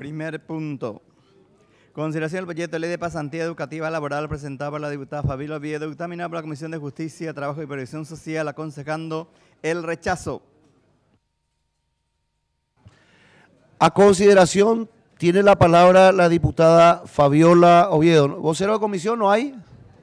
Primer punto. Consideración del proyecto de ley de pasantía educativa laboral presentado por la diputada Fabiola Oviedo, dictaminado por la Comisión de Justicia, Trabajo y Previsión Social, aconsejando el rechazo. A consideración tiene la palabra la diputada Fabiola Oviedo. ¿Vocero de comisión no hay?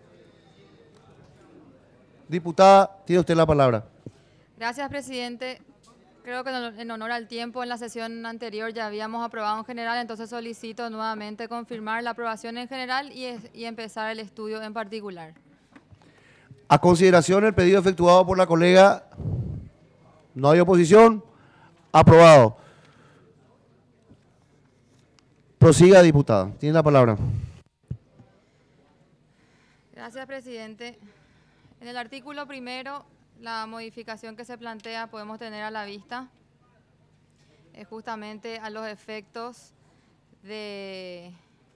Diputada, tiene usted la palabra. Gracias, presidente. Creo que en honor al tiempo, en la sesión anterior ya habíamos aprobado en general, entonces solicito nuevamente confirmar la aprobación en general y empezar el estudio en particular. A consideración el pedido efectuado por la colega, no hay oposición, aprobado. Prosiga, diputada, tiene la palabra. Gracias, presidente. En el artículo primero, la modificación que se plantea podemos tener a la vista es justamente a los efectos de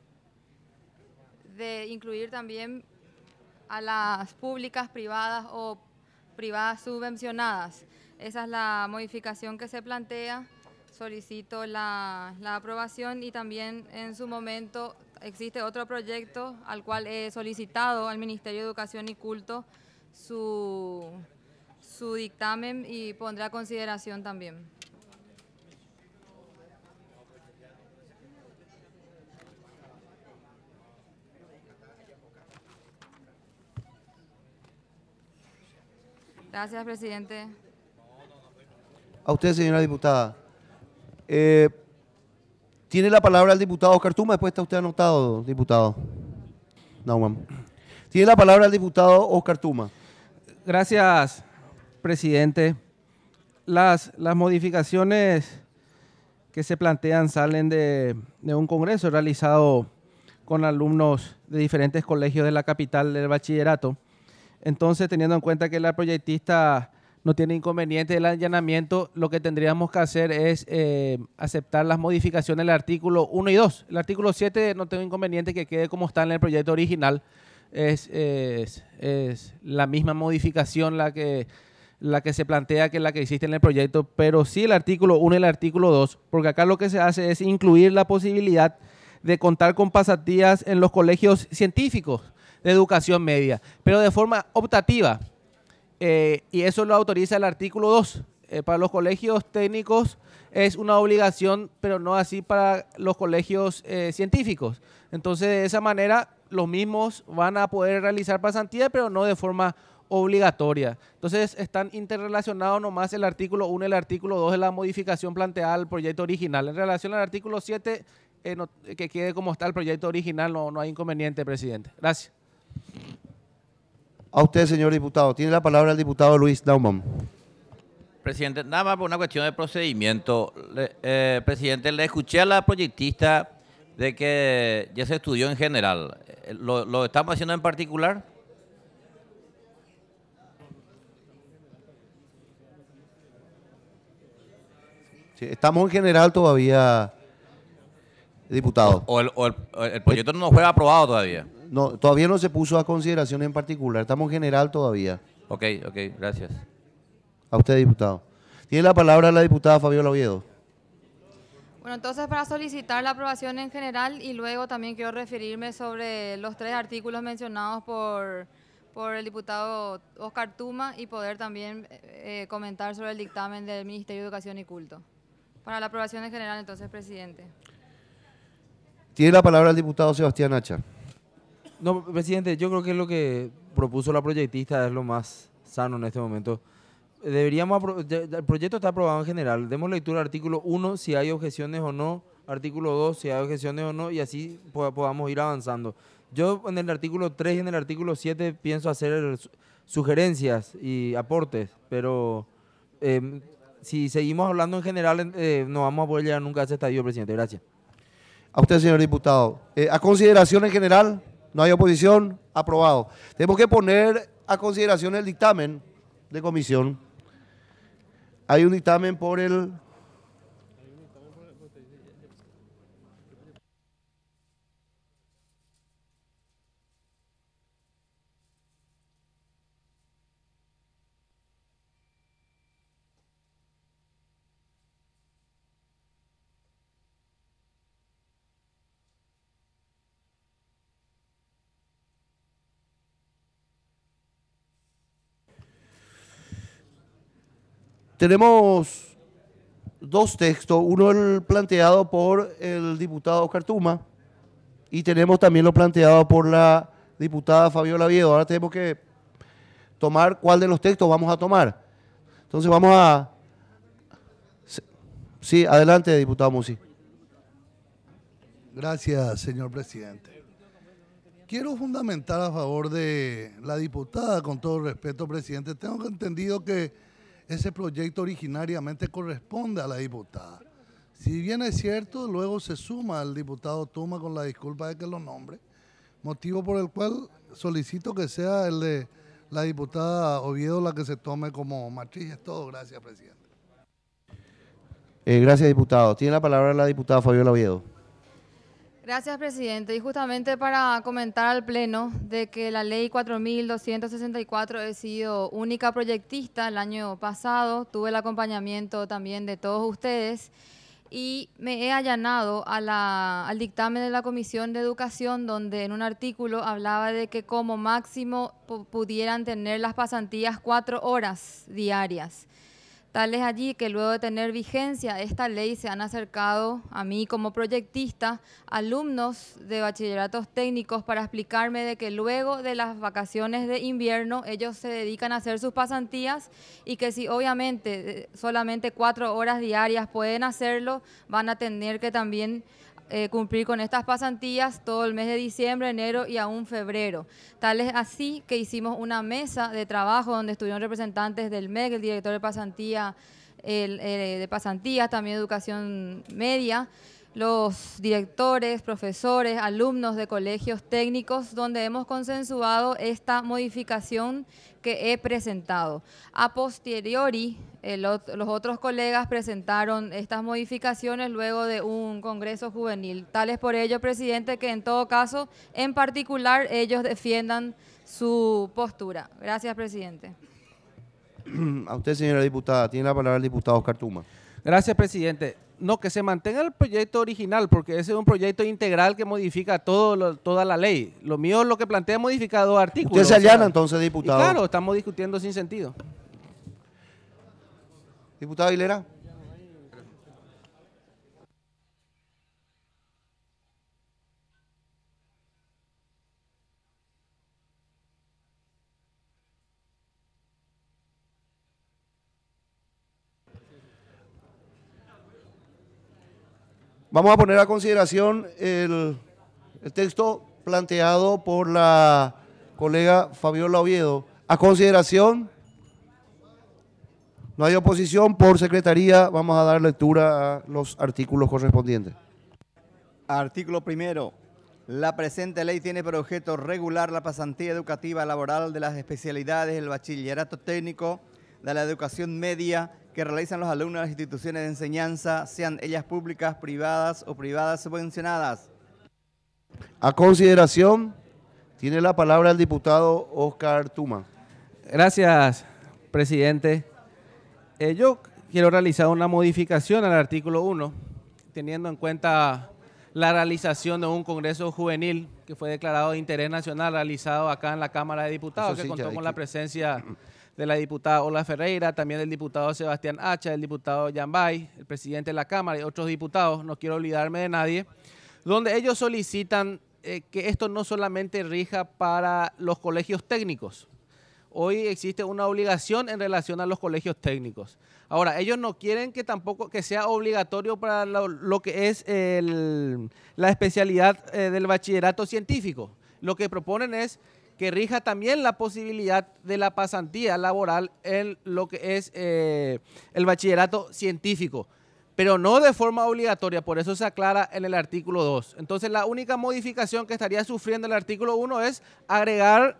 incluir también a las públicas, privadas o privadas subvencionadas. Esa es la modificación que se plantea. Solicito la aprobación y también en su momento existe otro proyecto al cual he solicitado al Ministerio de Educación y Culto su dictamen y pondré a consideración también. Gracias, presidente. A usted, señora diputada. Tiene la palabra el diputado Oscar Tuma, después está usted anotado, diputado. No, mamá. Tiene la palabra el diputado Oscar Tuma. Gracias, presidente. Las modificaciones que se plantean salen de un congreso realizado con alumnos de diferentes colegios de la capital del bachillerato. Entonces, teniendo en cuenta que la proyectista no tiene inconveniente del allanamiento, lo que tendríamos que hacer es aceptar las modificaciones del artículo 1 y 2. El artículo 7 no tengo inconveniente que quede como está en el proyecto original. Es la misma modificación la que se plantea que la que existe en el proyecto, pero sí el artículo 1 y el artículo 2, porque acá lo que se hace es incluir la posibilidad de contar con pasantías en los colegios científicos de educación media, pero de forma optativa. Y eso lo autoriza el artículo 2. Para los colegios técnicos es una obligación, pero no así para los colegios científicos. Entonces, de esa manera, los mismos van a poder realizar pasantías, pero no de forma obligatoria. Entonces, están interrelacionados nomás el artículo 1 y el artículo 2 de la modificación planteada al proyecto original. En relación al artículo 7, que quede como está el proyecto original, no hay inconveniente, presidente. Gracias. A usted, señor diputado. Tiene la palabra el diputado Luis Naumann. Presidente, nada más por una cuestión de procedimiento. Presidente, le escuché a la proyectista de que ya se estudió en general. ¿Lo estamos haciendo en particular? Sí, estamos en general todavía, diputado. ¿O el proyecto no fue aprobado todavía? No, todavía no se puso a consideración en particular. Estamos en general todavía. Ok, gracias. A usted, diputado. Tiene la palabra la diputada Fabiola Oviedo. Bueno, entonces para solicitar la aprobación en general y luego también quiero referirme sobre los 3 artículos mencionados por el diputado Oscar Tuma y poder también comentar sobre el dictamen del Ministerio de Educación y Culto. Para la aprobación en general, entonces, presidente. Tiene la palabra el diputado Sebastián Hacha. No, presidente, yo creo que lo que propuso la proyectista es lo más sano en este momento. El proyecto está aprobado en general. Demos lectura al artículo 1, si hay objeciones o no. Artículo 2, si hay objeciones o no. Y así podamos ir avanzando. Yo en el artículo 3 y en el artículo 7 pienso hacer sugerencias y aportes. Pero si seguimos hablando en general, no vamos a poder llegar nunca a ese estadio, presidente. Gracias. A usted, señor diputado. A consideración en general, no hay oposición, aprobado. Tenemos que poner a consideración el dictamen de comisión. Hay un dictamen por el... Tenemos dos textos, uno el planteado por el diputado Oscar Tuma y tenemos también lo planteado por la diputada Fabiola Oviedo. Ahora tenemos que tomar cuál de los textos vamos a tomar. Entonces vamos a... Sí, adelante, diputado Musi. Gracias, señor presidente. Quiero fundamentar a favor de la diputada, con todo respeto, presidente. Tengo entendido que ese proyecto originariamente corresponde a la diputada. Si bien es cierto, luego se suma el diputado Tuma con la disculpa de que lo nombre, motivo por el cual solicito que sea el de la diputada Oviedo la que se tome como matriz. Es todo. Gracias, presidente. Gracias, diputado. Tiene la palabra la diputada Fabiola Oviedo. Gracias, presidente. Y justamente para comentar al Pleno de que la ley 4.264 he sido única proyectista el año pasado, tuve el acompañamiento también de todos ustedes y me he allanado al dictamen de la Comisión de Educación, donde en un artículo hablaba de que como máximo pudieran tener las pasantías 4 horas diarias. Tal es allí que luego de tener vigencia esta ley se han acercado a mí como proyectista alumnos de bachilleratos técnicos para explicarme de que luego de las vacaciones de invierno ellos se dedican a hacer sus pasantías y que si obviamente solamente 4 horas diarias pueden hacerlo, van a tener que también cumplir con estas pasantías todo el mes de diciembre, enero y aún febrero. Tal es así que hicimos una mesa de trabajo donde estuvieron representantes del MEC, el director de pasantía, de pasantías, también educación media, los directores, profesores, alumnos de colegios técnicos, donde hemos consensuado esta modificación que he presentado. A posteriori, los otros colegas presentaron estas modificaciones luego de un congreso juvenil. Tal es por ello, presidente, que en todo caso, en particular, ellos defiendan su postura. Gracias, presidente. A usted, señora diputada. Tiene la palabra el diputado Oscar Tuma. Gracias, presidente. No, que se mantenga el proyecto original, porque ese es un proyecto integral que modifica toda la ley. Lo mío lo que plantea es modificar 2 artículos. Usted se allana entonces, diputado. Y claro, estamos discutiendo sin sentido. Diputado Aguilera. Vamos a poner a consideración el texto planteado por la colega Fabiola Oviedo. A consideración, no hay oposición. Por secretaría vamos a dar lectura a los artículos correspondientes. Artículo primero. La presente ley tiene por objeto regular la pasantía educativa laboral de las especialidades del bachillerato técnico, de la educación media, que realizan los alumnos de las instituciones de enseñanza, sean ellas públicas, privadas o privadas subvencionadas. A consideración, tiene la palabra el diputado Oscar Tuma. Gracias, presidente. Yo quiero realizar una modificación al artículo 1, teniendo en cuenta la realización de un congreso juvenil que fue declarado de interés nacional realizado acá en la Cámara de Diputados, que contó con la presencia de la diputada Ola Ferreira, también del diputado Sebastián Hacha, del diputado Yambay, el presidente de la Cámara y otros diputados, no quiero olvidarme de nadie, donde ellos solicitan que esto no solamente rija para los colegios técnicos. Hoy existe una obligación en relación a los colegios técnicos. Ahora, ellos no quieren que tampoco que sea obligatorio para lo que es la especialidad del bachillerato científico. Lo que proponen es que rija también la posibilidad de la pasantía laboral en lo que es el bachillerato científico, pero no de forma obligatoria, por eso se aclara en el artículo 2. Entonces, la única modificación que estaría sufriendo el artículo 1 es agregar,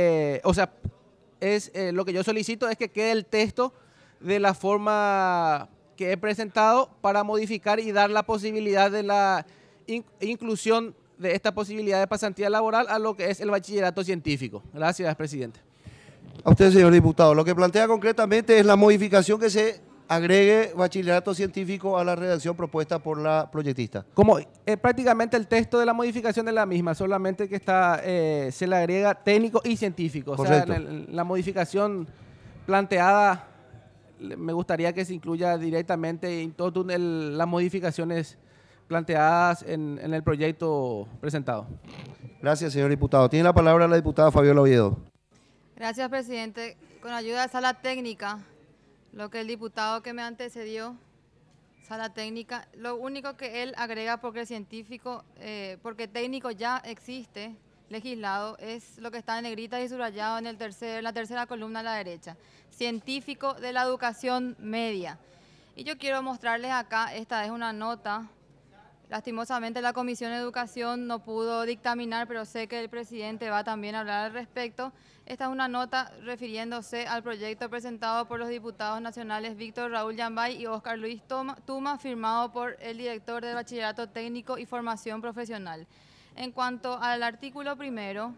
lo que yo solicito es que quede el texto de la forma que he presentado para modificar y dar la posibilidad de la inclusión de esta posibilidad de pasantía laboral a lo que es el bachillerato científico. Gracias, presidente. A usted, señor diputado. Lo que plantea concretamente es la modificación que se agregue bachillerato científico a la redacción propuesta por la proyectista. Como prácticamente el texto de la modificación de la misma, solamente que está se le agrega técnico y científico. Correcto. O sea, la modificación planteada me gustaría que se incluya directamente en todas las modificaciones planteadas en el proyecto presentado. Gracias, señor diputado. Tiene la palabra la diputada Fabiola Oviedo. Gracias, presidente. Con ayuda de sala técnica, lo que el diputado que me antecedió, sala técnica, lo único que él agrega, porque el científico, porque técnico ya existe, legislado, es lo que está en negrita y subrayado en la tercera columna a la derecha. Científico de la educación media. Y yo quiero mostrarles acá, esta es una nota. Lastimosamente la Comisión de Educación no pudo dictaminar, pero sé que el presidente va también a hablar al respecto. Esta es una nota refiriéndose al proyecto presentado por los diputados nacionales Víctor Raúl Yambay y Óscar Luis Tuma, firmado por el director de Bachillerato Técnico y Formación Profesional. En cuanto al artículo primero,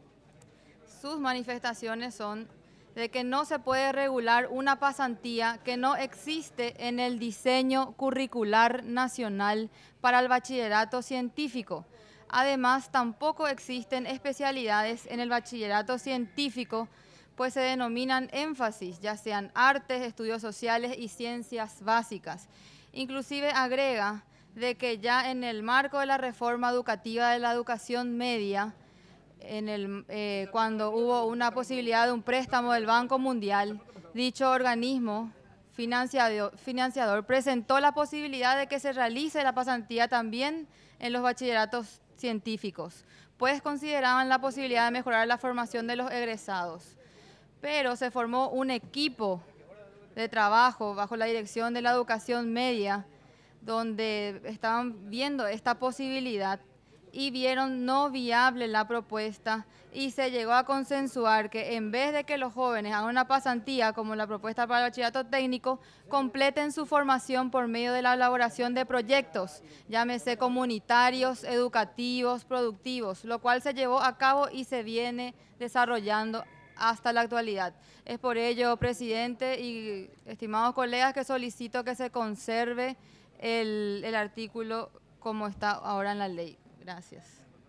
sus manifestaciones son de que no se puede regular una pasantía que no existe en el diseño curricular nacional para el bachillerato científico. Además, tampoco existen especialidades en el bachillerato científico, pues se denominan énfasis, ya sean artes, estudios sociales y ciencias básicas. Inclusive agrega de que ya en el marco de la reforma educativa de la educación media, cuando hubo una posibilidad de un préstamo del Banco Mundial, dicho organismo financiador presentó la posibilidad de que se realice la pasantía también en los bachilleratos científicos, pues consideraban la posibilidad de mejorar la formación de los egresados. Pero se formó un equipo de trabajo bajo la dirección de la educación media, donde estaban viendo esta posibilidad y vieron no viable la propuesta y se llegó a consensuar que en vez de que los jóvenes hagan una pasantía como la propuesta para el bachillerato técnico, completen su formación por medio de la elaboración de proyectos, llámese comunitarios, educativos, productivos, lo cual se llevó a cabo y se viene desarrollando hasta la actualidad. Es por ello, presidente y estimados colegas, que solicito que se conserve el artículo como está ahora en la ley. Gracias.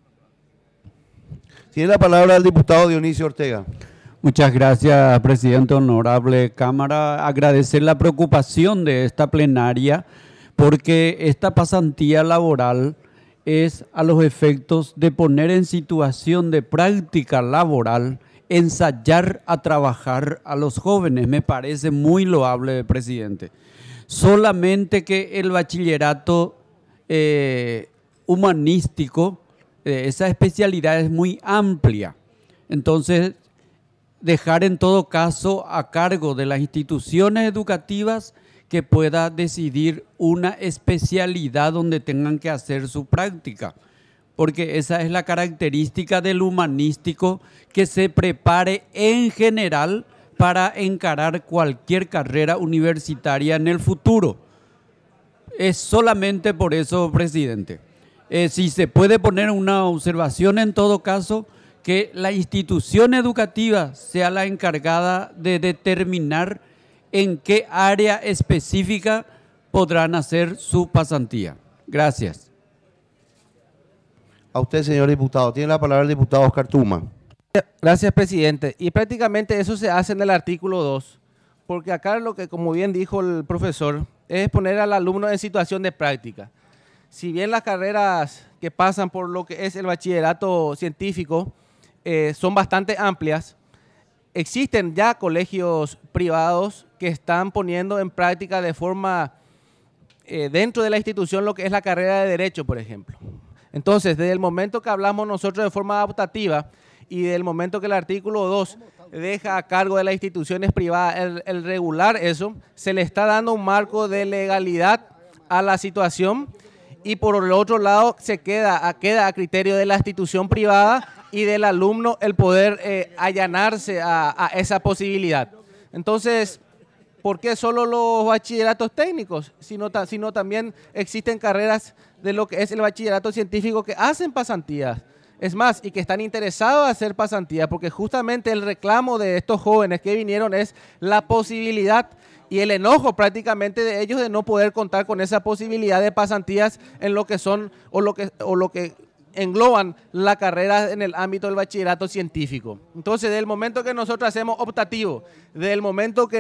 Tiene la palabra el diputado Dionisio Ortega. Muchas gracias, presidente, honorable Cámara. Agradecer la preocupación de esta plenaria porque esta pasantía laboral es a los efectos de poner en situación de práctica laboral, ensayar a trabajar a los jóvenes. Me parece muy loable, presidente. Solamente que el bachillerato humanístico, esa especialidad es muy amplia. Entonces, dejar en todo caso a cargo de las instituciones educativas que pueda decidir una especialidad donde tengan que hacer su práctica, porque esa es la característica del humanístico, que se prepare en general para encarar cualquier carrera universitaria en el futuro. Es solamente por eso, presidente. Si se puede poner una observación en todo caso, que la institución educativa sea la encargada de determinar en qué área específica podrán hacer su pasantía. Gracias. A usted, señor diputado. Tiene la palabra el diputado Óscar Tuma. Gracias, presidente. Y prácticamente eso se hace en el artículo 2, porque acá lo que, como bien dijo el profesor, es poner al alumno en situación de práctica. Si bien las carreras que pasan por lo que es el bachillerato científico son bastante amplias, existen ya colegios privados que están poniendo en práctica de forma dentro de la institución lo que es la carrera de Derecho, por ejemplo. Entonces, desde el momento que hablamos nosotros de forma adaptativa y del momento que el artículo 2 deja a cargo de las instituciones privadas el regular eso, se le está dando un marco de legalidad a la situación, y por el otro lado queda a criterio de la institución privada y del alumno el poder allanarse a esa posibilidad. Entonces, ¿por qué solo los bachilleratos técnicos? Sino también existen carreras de lo que es el bachillerato científico que hacen pasantías. Es más, y que están interesados en hacer pasantías, porque justamente el reclamo de estos jóvenes que vinieron es la posibilidad y el enojo prácticamente de ellos de no poder contar con esa posibilidad de pasantías en lo que son o lo que engloban la carrera en el ámbito del bachillerato científico. Entonces, desde el momento que nosotros hacemos optativo, desde el momento que no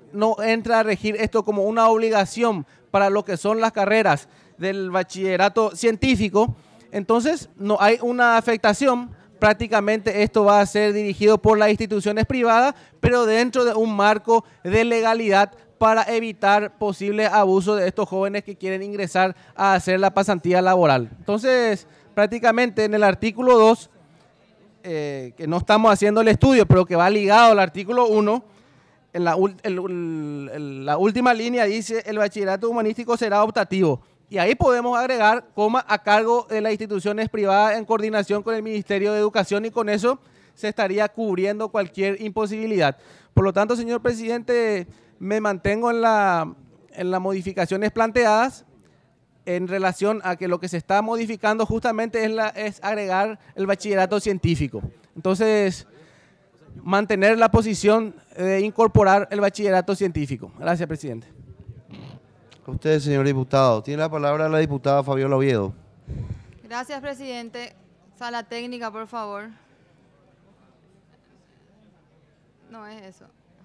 no entra a regir esto como una obligación para lo que son las carreras del bachillerato científico, entonces no hay una afectación. Prácticamente esto va a ser dirigido por las instituciones privadas, pero dentro de un marco de legalidad para evitar posibles abusos de estos jóvenes que quieren ingresar a hacer la pasantía laboral. Entonces, prácticamente en el artículo 2, que no estamos haciendo el estudio, pero que va ligado al artículo 1, en la última línea dice: el bachillerato humanístico será optativo. Y ahí podemos agregar, coma, a cargo de las instituciones privadas en coordinación con el Ministerio de Educación, y con eso se estaría cubriendo cualquier imposibilidad. Por lo tanto, señor presidente, me mantengo en las modificaciones planteadas en relación a que lo que se está modificando justamente es agregar el bachillerato científico. Entonces, mantener la posición de incorporar el bachillerato científico. Gracias, presidente. A usted, señor diputado. Tiene la palabra la diputada Fabiola Oviedo. Gracias, presidente. Sala técnica, por favor. No es eso.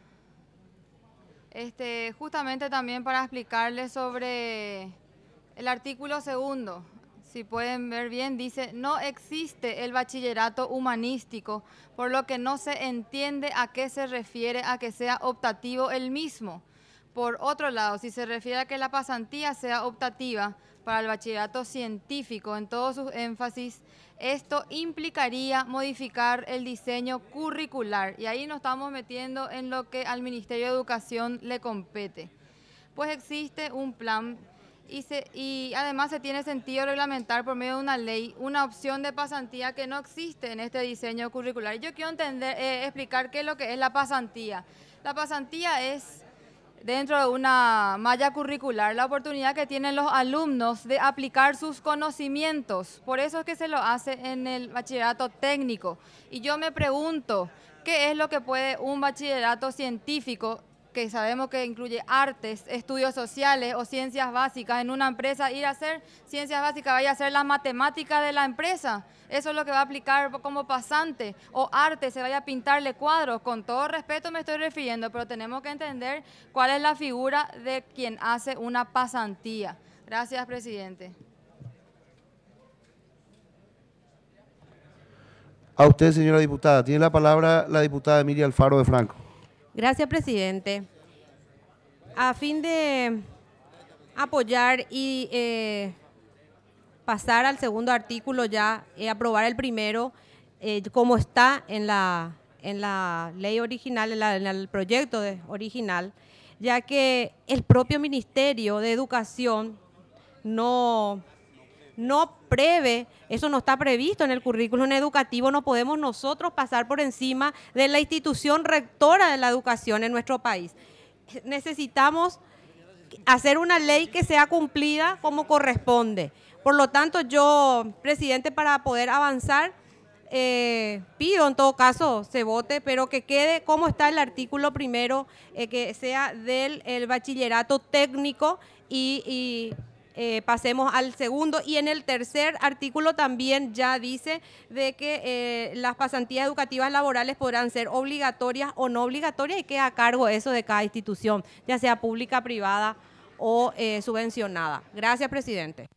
Justamente también para explicarles sobre el artículo 2, si pueden ver bien, dice: no existe el bachillerato humanístico, por lo que no se entiende a qué se refiere a que sea optativo el mismo. Por otro lado, si se refiere a que la pasantía sea optativa para el bachillerato científico en todos sus énfasis, esto implicaría modificar el diseño curricular, y ahí nos estamos metiendo en lo que al Ministerio de Educación le compete. Pues existe un plan y además se tiene sentido reglamentar por medio de una ley una opción de pasantía que no existe en este diseño curricular. Yo quiero explicar qué es lo que es la pasantía. La pasantía es, dentro de una malla curricular, la oportunidad que tienen los alumnos de aplicar sus conocimientos. Por eso es que se lo hace en el bachillerato técnico. Y yo me pregunto, ¿qué es lo que puede un bachillerato científico, que sabemos que incluye artes, estudios sociales o ciencias básicas, en una empresa ir a hacer ciencias básicas, vaya a hacer la matemática de la empresa? Eso es lo que va a aplicar como pasante. O arte, se vaya a pintarle cuadros. Con todo respeto me estoy refiriendo, pero tenemos que entender cuál es la figura de quien hace una pasantía. Gracias, presidente. A usted, señora diputada. Tiene la palabra la diputada Emilia Alfaro de Franco. Gracias, presidente. A fin de apoyar y pasar al segundo artículo, ya aprobar el primero, como está en la ley original, en el proyecto original, ya que el propio Ministerio de Educación no prevé, eso no está previsto en el currículum educativo. No podemos nosotros pasar por encima de la institución rectora de la educación en nuestro país. Necesitamos hacer una ley que sea cumplida como corresponde. Por lo tanto, yo, presidente, para poder avanzar, pido en todo caso se vote, pero que quede como está el artículo primero, que sea del el bachillerato técnico, y pasemos al segundo. Y en el tercer artículo también ya dice de que las pasantías educativas laborales podrán ser obligatorias o no obligatorias, y queda a cargo eso de cada institución, ya sea pública, privada o subvencionada. Gracias, presidente.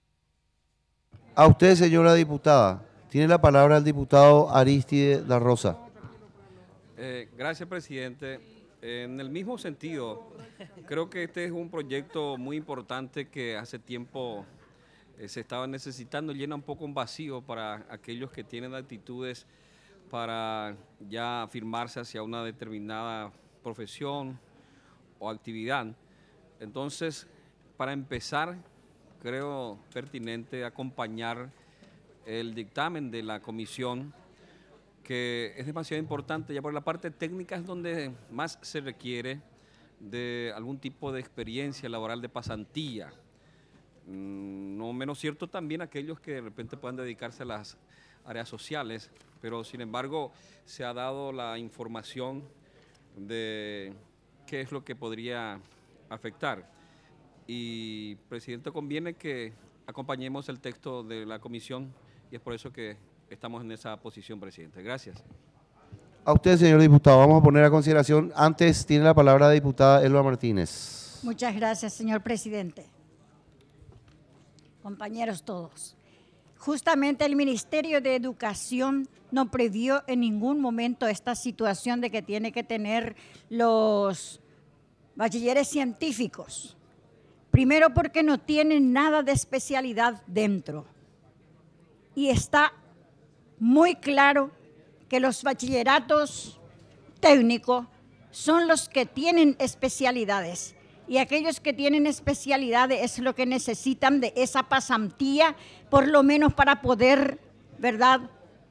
A usted, señora diputada. Tiene la palabra el diputado Aristide da Rosa. Gracias, presidente. En el mismo sentido, creo que este es un proyecto muy importante que hace tiempo se estaba necesitando, llena un poco un vacío para aquellos que tienen actitudes para ya afirmarse hacia una determinada profesión o actividad. Entonces, para empezar, creo pertinente acompañar el dictamen de la comisión, que es demasiado importante. Ya por la parte técnica es donde más se requiere de algún tipo de experiencia laboral de pasantía. No menos cierto también aquellos que de repente puedan dedicarse a las áreas sociales, pero sin embargo se ha dado la información de qué es lo que podría afectar. Y, presidente, conviene que acompañemos el texto de la comisión, y es por eso que estamos en esa posición, presidente. Gracias. A usted, señor diputado, vamos a poner a consideración. Antes tiene la palabra la diputada Elba Martínez. Muchas gracias, señor presidente. Compañeros todos. Justamente el Ministerio de Educación no previó en ningún momento esta situación de que tiene que tener los bachilleres científicos. Primero porque no tienen nada de especialidad dentro. Y está muy claro que los bachilleratos técnicos son los que tienen especialidades. Y aquellos que tienen especialidades es lo que necesitan de esa pasantía, por lo menos para poder, ¿verdad?,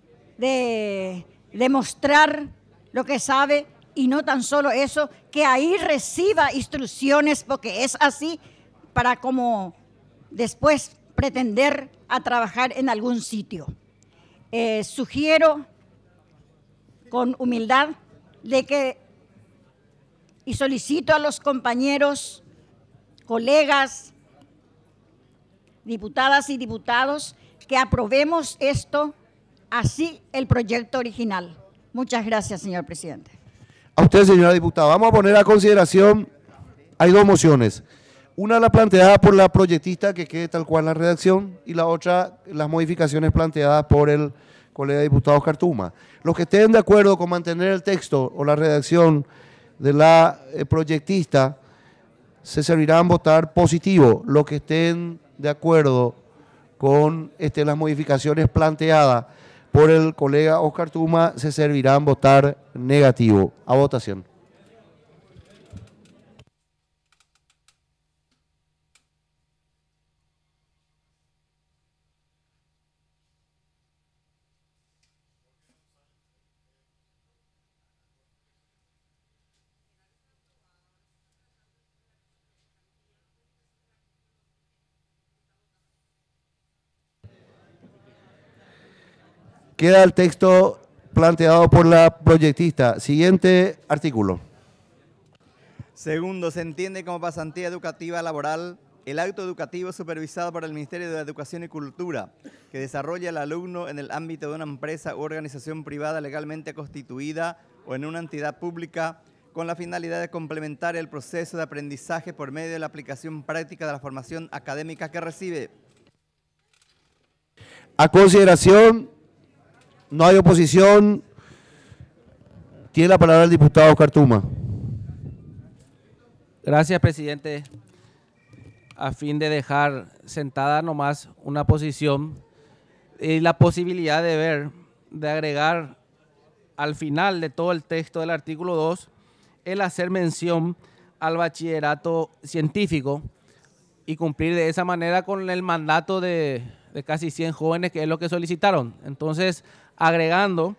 demostrar lo que sabe, y no tan solo eso, que ahí reciba instrucciones, porque es así, para como después pretender a trabajar en algún sitio. Sugiero con humildad de que, y solicito a los compañeros, colegas, diputadas y diputados, que aprobemos esto, así el proyecto original. Muchas gracias, señor presidente. A usted, señora diputada. Vamos a poner a consideración, hay dos mociones. Una la planteada por la proyectista, que quede tal cual la redacción, y la otra, las modificaciones planteadas por el colega diputado Cartuma. Los que estén de acuerdo con mantener el texto o la redacción de la proyectista, se servirán votar positivo. Los que estén de acuerdo con las modificaciones planteadas por el colega Oscar Tuma, se servirán votar negativo. A votación. Queda el texto planteado por la proyectista. Siguiente artículo. Segundo, se entiende como pasantía educativa laboral el acto educativo supervisado por el Ministerio de Educación y Cultura que desarrolla el alumno en el ámbito de una empresa u organización privada legalmente constituida o en una entidad pública con la finalidad de complementar el proceso de aprendizaje por medio de la aplicación práctica de la formación académica que recibe. A consideración, no hay oposición. Tiene la palabra el diputado Oscar Tuma. Gracias, presidente. A fin de dejar sentada nomás una posición y la posibilidad de agregar al final de todo el texto del artículo 2 el hacer mención al bachillerato científico y cumplir de esa manera con el mandato de casi 100 jóvenes, que es lo que solicitaron. Entonces, agregando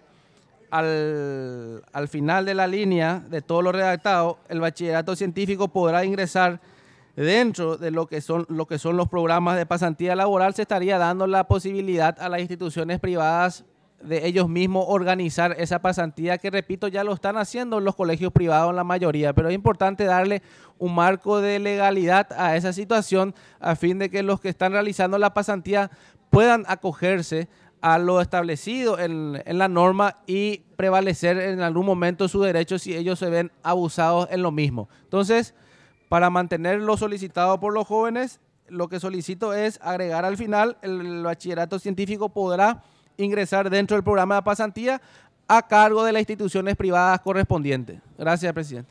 al final de la línea de todo lo redactado, el bachillerato científico podrá ingresar dentro de lo que son los programas de pasantía laboral. Se estaría dando la posibilidad a las instituciones privadas de ellos mismos organizar esa pasantía, que repito, ya lo están haciendo los colegios privados en la mayoría, pero es importante darle un marco de legalidad a esa situación a fin de que los que están realizando la pasantía puedan acogerse a lo establecido en la norma y prevalecer en algún momento sus derechos si ellos se ven abusados en lo mismo. Entonces, para mantener lo solicitado por los jóvenes, lo que solicito es agregar al final: el bachillerato científico podrá ingresar dentro del programa de pasantía a cargo de las instituciones privadas correspondientes. Gracias, presidente.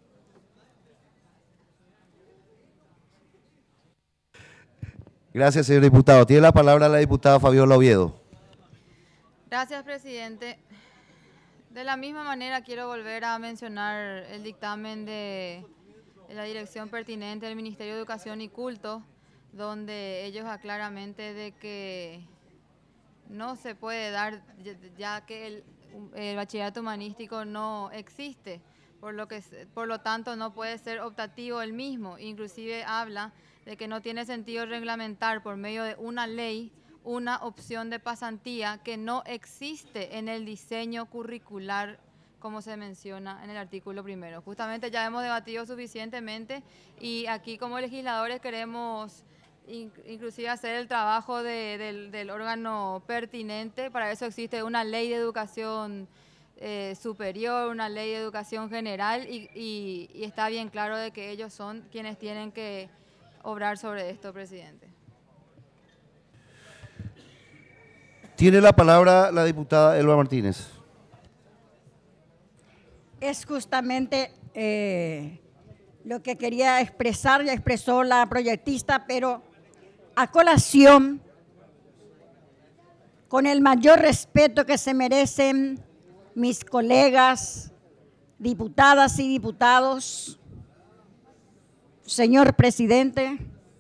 Gracias, señor diputado. Tiene la palabra la diputada Fabiola Oviedo. Gracias, presidente. De la misma manera quiero volver a mencionar el dictamen de la dirección pertinente del Ministerio de Educación y Culto, donde ellos aclaran de que no se puede dar, ya que el bachillerato humanístico no existe, por lo tanto no puede ser optativo el mismo. Inclusive habla de que no tiene sentido reglamentar por medio de una ley una opción de pasantía que no existe en el diseño curricular, como se menciona en el artículo primero. Justamente ya hemos debatido suficientemente y aquí como legisladores queremos inclusive hacer el trabajo del órgano pertinente. Para eso existe una ley de educación superior, una ley de educación general y está bien claro de que ellos son quienes tienen que obrar sobre esto, presidente. Tiene la palabra la diputada Elba Martínez. Es justamente lo que quería expresar, ya expresó la proyectista, pero a colación, con el mayor respeto que se merecen mis colegas, diputadas y diputados, señor presidente,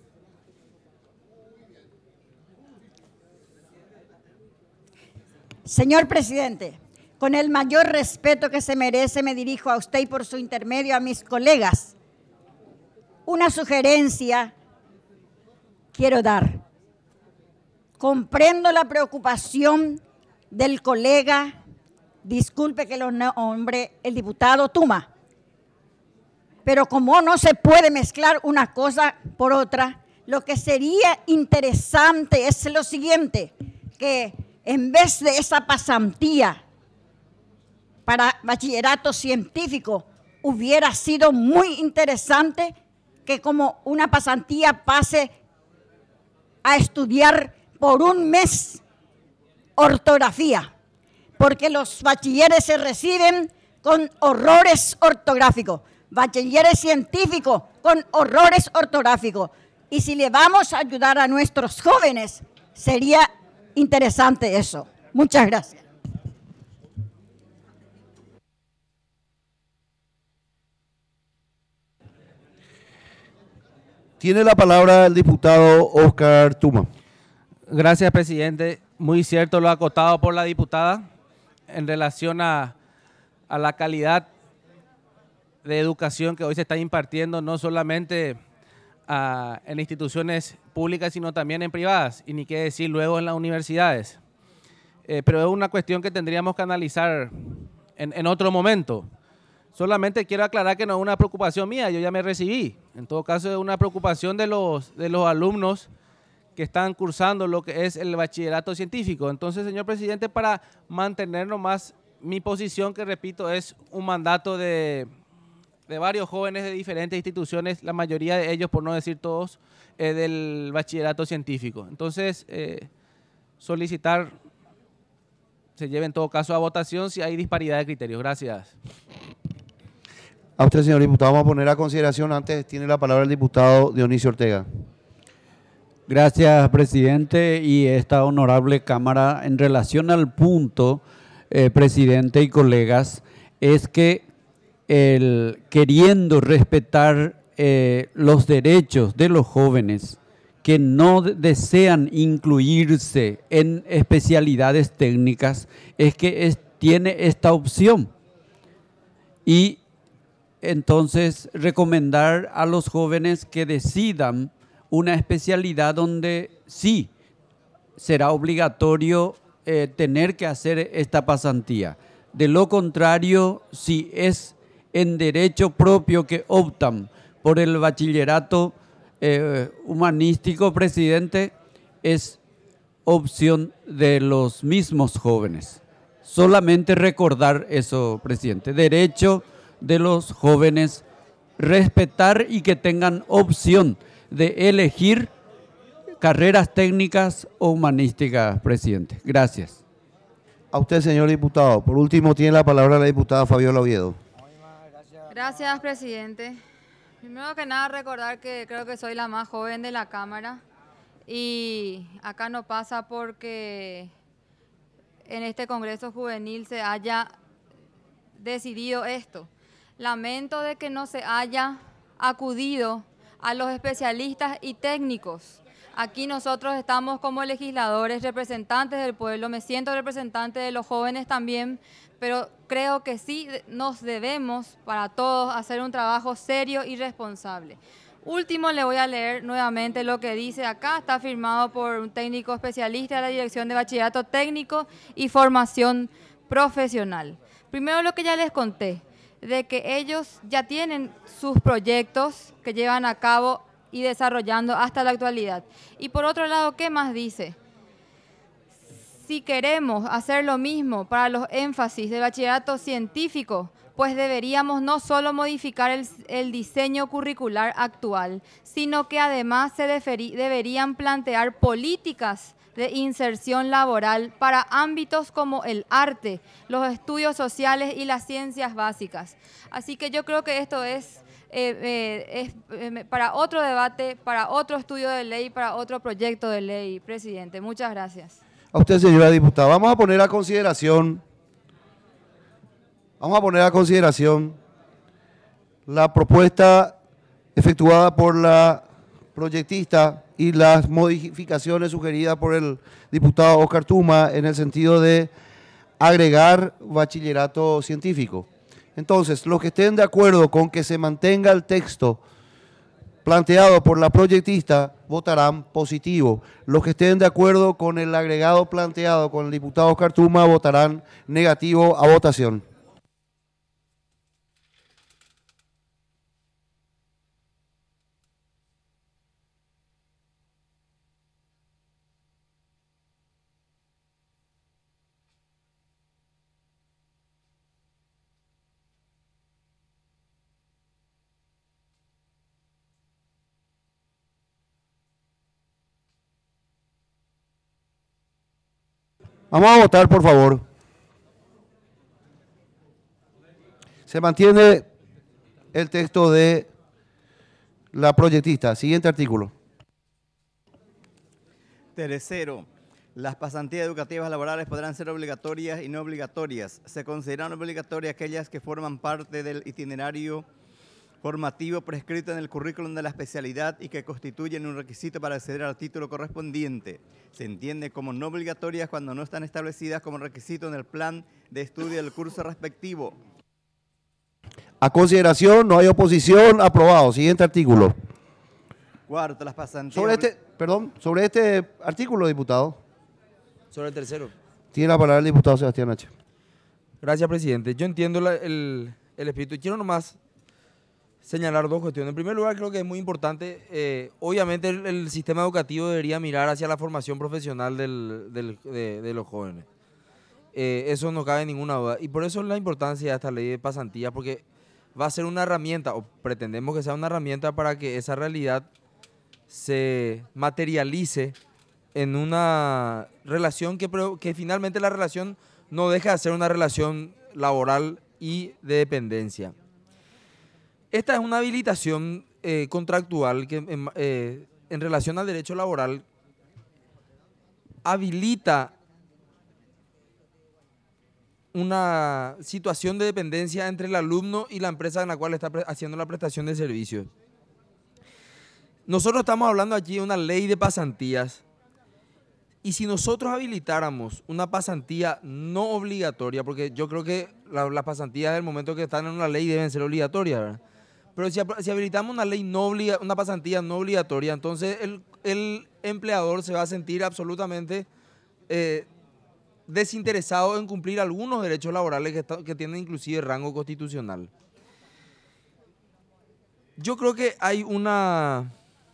con el mayor respeto que se merece, me dirijo a usted y por su intermedio a mis colegas. Una sugerencia quiero dar. Comprendo la preocupación del colega, disculpe que lo nombre, el diputado Tuma, pero como no se puede mezclar una cosa por otra, lo que sería interesante es lo siguiente, que en vez de esa pasantía para bachillerato científico, hubiera sido muy interesante que como una pasantía pase a estudiar por un mes ortografía, porque los bachilleres se reciben con horrores ortográficos, bachilleres científicos con horrores ortográficos. Y si le vamos a ayudar a nuestros jóvenes, sería interesante eso. Muchas gracias. Tiene la palabra el diputado Oscar Tuma. Gracias, presidente. Muy cierto lo acotado por la diputada en relación a la calidad de educación que hoy se está impartiendo, no solamente en instituciones públicas, sino también en privadas, y ni qué decir luego en las universidades. Pero es una cuestión que tendríamos que analizar en otro momento. Solamente quiero aclarar que no es una preocupación mía, yo ya me recibí. En todo caso, es una preocupación de los alumnos que están cursando lo que es el bachillerato científico. Entonces, señor presidente, para mantener nomás mi posición, que repito, es un mandato de varios jóvenes de diferentes instituciones, la mayoría de ellos, por no decir todos, del bachillerato científico. Entonces, solicitar se lleve en todo caso a votación si hay disparidad de criterios. Gracias. A usted, señor diputado, vamos a poner a consideración. Antes tiene la palabra el diputado Dionisio Ortega. Gracias, presidente, y esta honorable Cámara. En relación al punto, presidente y colegas, es que queriendo respetar los derechos de los jóvenes que no desean incluirse en especialidades técnicas, es que tiene esta opción. Y entonces recomendar a los jóvenes que decidan una especialidad donde sí será obligatorio tener que hacer esta pasantía. De lo contrario, si es en derecho propio que optan por el bachillerato humanístico, presidente, es opción de los mismos jóvenes. Solamente recordar eso, presidente. Derecho de los jóvenes, respetar y que tengan opción de elegir carreras técnicas o humanísticas, presidente. Gracias. A usted, señor diputado. Por último, tiene la palabra la diputada Fabiola Oviedo. Gracias, presidente. Primero que nada, recordar que creo que soy la más joven de la Cámara y acá no pasa porque en este Congreso Juvenil se haya decidido esto. Lamento de que no se haya acudido a los especialistas y técnicos. Aquí nosotros estamos como legisladores, representantes del pueblo, me siento representante de los jóvenes también, pero creo que sí nos debemos para todos hacer un trabajo serio y responsable. Último, le voy a leer nuevamente lo que dice acá, está firmado por un técnico especialista de la Dirección de Bachillerato Técnico y Formación Profesional. Primero lo que ya les conté, de que ellos ya tienen sus proyectos que llevan a cabo y desarrollando hasta la actualidad. Y por otro lado, ¿qué más dice? Si queremos hacer lo mismo para los énfasis del bachillerato científico, pues deberíamos no solo modificar el diseño curricular actual, sino que además se deberían plantear políticas de inserción laboral para ámbitos como el arte, los estudios sociales y las ciencias básicas. Así que yo creo que esto es para otro debate, para otro estudio de ley, para otro proyecto de ley, presidente. Muchas gracias. A usted, señora diputada. Vamos a poner a consideración la propuesta efectuada por la proyectista y las modificaciones sugeridas por el diputado Oscar Tuma en el sentido de agregar bachillerato científico. Entonces, los que estén de acuerdo con que se mantenga el texto planteado por la proyectista votarán positivo. Los que estén de acuerdo con el agregado planteado con el diputado Oscar Tuma votarán negativo a votación. Vamos a votar, por favor. Se mantiene el texto de la proyectista. Siguiente artículo. Tercero, las pasantías educativas laborales podrán ser obligatorias y no obligatorias. Se consideran obligatorias aquellas que forman parte del itinerario formativo prescrito en el currículum de la especialidad y que constituyen un requisito para acceder al título correspondiente. Se entiende como no obligatorias cuando no están establecidas como requisito en el plan de estudio del curso respectivo. A consideración, no hay oposición, aprobado. Siguiente artículo. Cuarto, las pasantías... Sobre este artículo, diputado. Sobre el tercero. Tiene la palabra el diputado Sebastián H. Gracias, presidente. Yo entiendo el espíritu y quiero nomás señalar dos cuestiones. En primer lugar, creo que es muy importante, obviamente el sistema educativo debería mirar hacia la formación profesional de los jóvenes. Eso no cabe ninguna duda. Y por eso es la importancia de esta ley de pasantía, porque va a ser una herramienta, o pretendemos que sea una herramienta para que esa realidad se materialice en una relación que finalmente la relación no deja de ser una relación laboral y de dependencia. Esta es una habilitación contractual que en relación al derecho laboral habilita una situación de dependencia entre el alumno y la empresa en la cual está haciendo la prestación de servicios. Nosotros estamos hablando aquí de una ley de pasantías y si nosotros habilitáramos una pasantía no obligatoria, porque yo creo que las pasantías del momento que están en una ley deben ser obligatorias, ¿verdad? Pero si habilitamos una pasantía no obligatoria, entonces el empleador se va a sentir absolutamente desinteresado en cumplir algunos derechos laborales que tienen inclusive rango constitucional. Yo creo que hay una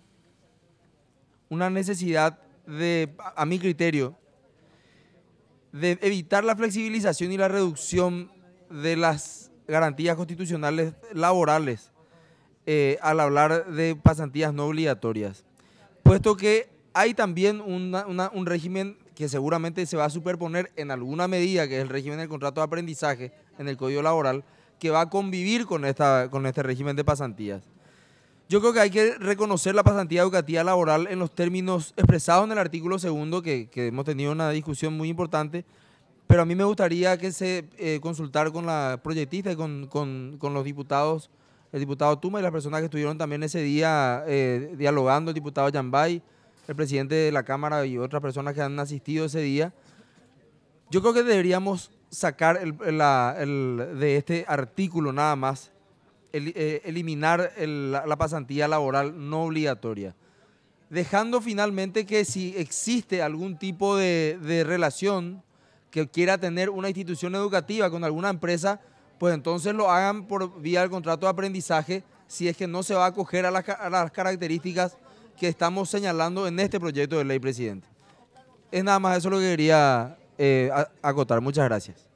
necesidad a mi criterio, de evitar la flexibilización y la reducción de las garantías constitucionales laborales al hablar de pasantías no obligatorias, puesto que hay también un régimen que seguramente se va a superponer en alguna medida, que es el régimen del contrato de aprendizaje en el Código Laboral, que va a convivir con este régimen de pasantías. Yo creo que hay que reconocer la pasantía educativa laboral en los términos expresados en el artículo 2, que hemos tenido una discusión muy importante, pero a mí me gustaría que se consultara con la proyectista y con los diputados, el diputado Tuma y las personas que estuvieron también ese día dialogando, el diputado Yambay, el presidente de la Cámara y otras personas que han asistido ese día. Yo creo que deberíamos sacar de este artículo nada más, eliminar la pasantía laboral no obligatoria, dejando finalmente que si existe algún tipo de relación que quiera tener una institución educativa con alguna empresa, pues entonces lo hagan por vía del contrato de aprendizaje, si es que no se va a acoger a las características que estamos señalando en este proyecto de ley, presidente. Es nada más eso lo que quería acotar. Muchas gracias.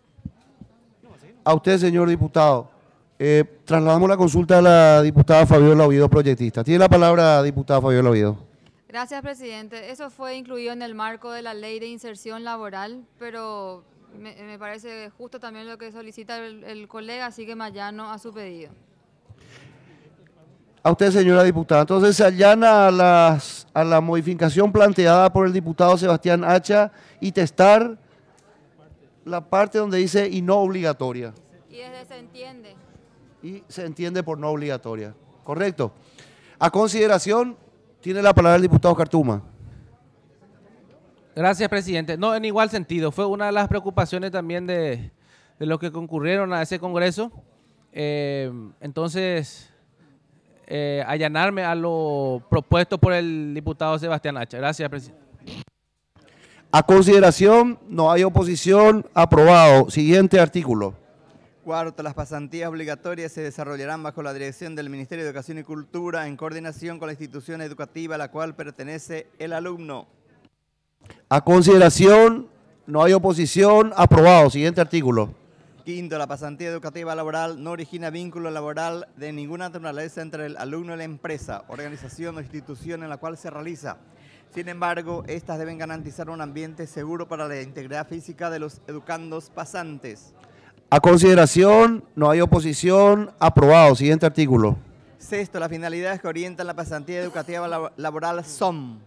A usted, señor diputado. Trasladamos la consulta a la diputada Fabiola Oviedo, proyectista. Tiene la palabra, diputada Fabiola Oviedo. Gracias, presidente. Eso fue incluido en el marco de la Ley de Inserción Laboral, pero me parece justo también lo que solicita el colega, así que me allano a su pedido. A usted, señora diputada. Entonces, se allana a la modificación planteada por el diputado Sebastián Hacha y testar la parte donde dice y no obligatoria. Y desde se entiende. Y se entiende por no obligatoria. ¿Correcto? A consideración, tiene la palabra el diputado Cartuma. Gracias, presidente. No, en igual sentido. Fue una de las preocupaciones también de los que concurrieron a ese congreso. Entonces, allanarme a lo propuesto por el diputado Sebastián Hacha. Gracias, presidente. A consideración, no hay oposición. Aprobado. Siguiente artículo. Cuarto, las pasantías obligatorias se desarrollarán bajo la dirección del Ministerio de Educación y Cultura en coordinación con la institución educativa a la cual pertenece el alumno. A consideración, no hay oposición. Aprobado. Siguiente artículo. Quinto, la pasantía educativa laboral no origina vínculo laboral de ninguna naturaleza entre el alumno y la empresa, organización o institución en la cual se realiza. Sin embargo, estas deben garantizar un ambiente seguro para la integridad física de los educandos pasantes. A consideración, no hay oposición. Aprobado. Siguiente artículo. Sexto, las finalidades que orientan la pasantía educativa laboral son.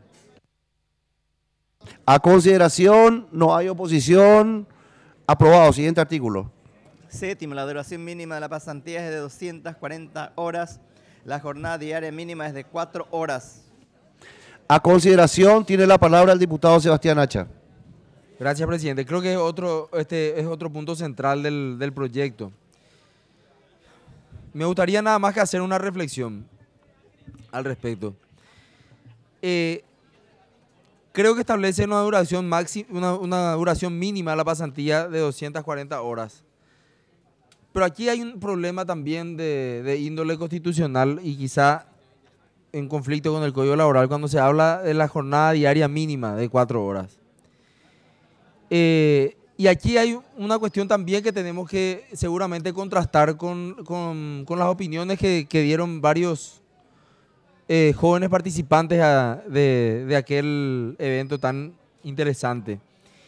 A consideración, no hay oposición. Aprobado. Siguiente artículo. Séptimo, la duración mínima de la pasantía es de 240 horas. La jornada diaria mínima es de 4 horas. A consideración, tiene la palabra el diputado Sebastián Hacha. Gracias, presidente. Creo que este es otro punto central del proyecto. Me gustaría nada más que hacer una reflexión al respecto. Creo que establece una duración una duración mínima de la pasantía de 240 horas. Pero aquí hay un problema también de índole constitucional y quizá en conflicto con el Código Laboral cuando se habla de la jornada diaria mínima de 4 horas. Y aquí hay una cuestión también que tenemos que seguramente contrastar con las opiniones que dieron varios jóvenes participantes de aquel evento tan interesante.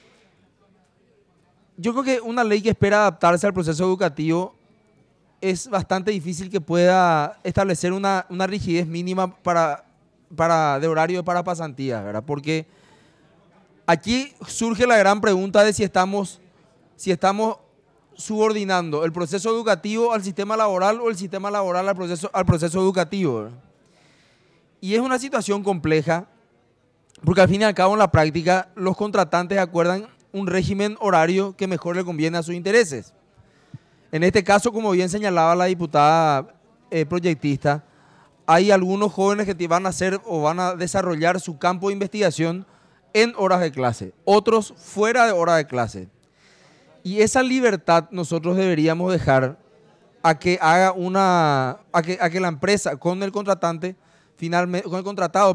Yo creo que una ley que espera adaptarse al proceso educativo es bastante difícil que pueda establecer una rigidez mínima de horario para pasantías, ¿verdad? Porque aquí surge la gran pregunta de si estamos subordinando el proceso educativo al sistema laboral o el sistema laboral al proceso educativo, ¿verdad? Y es una situación compleja porque al fin y al cabo en la práctica los contratantes acuerdan un régimen horario que mejor le conviene a sus intereses. En este caso, como bien señalaba la diputada proyectista, hay algunos jóvenes que van a hacer o van a desarrollar su campo de investigación en horas de clase, otros fuera de horas de clase. Y esa libertad nosotros deberíamos dejar a que haga a que la empresa con el contratante, con el contratado,